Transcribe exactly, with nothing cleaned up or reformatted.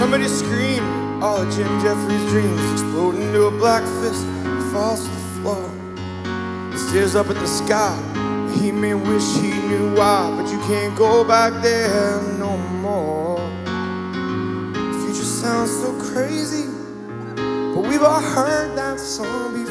Somebody scream, all of Jim Jeffries' dreams explode into a black fist. He falls to the floor. He stares up at the sky. He may wish he knew why, but you can't go back there no more. The future sounds so crazy, but we've all heard that song before.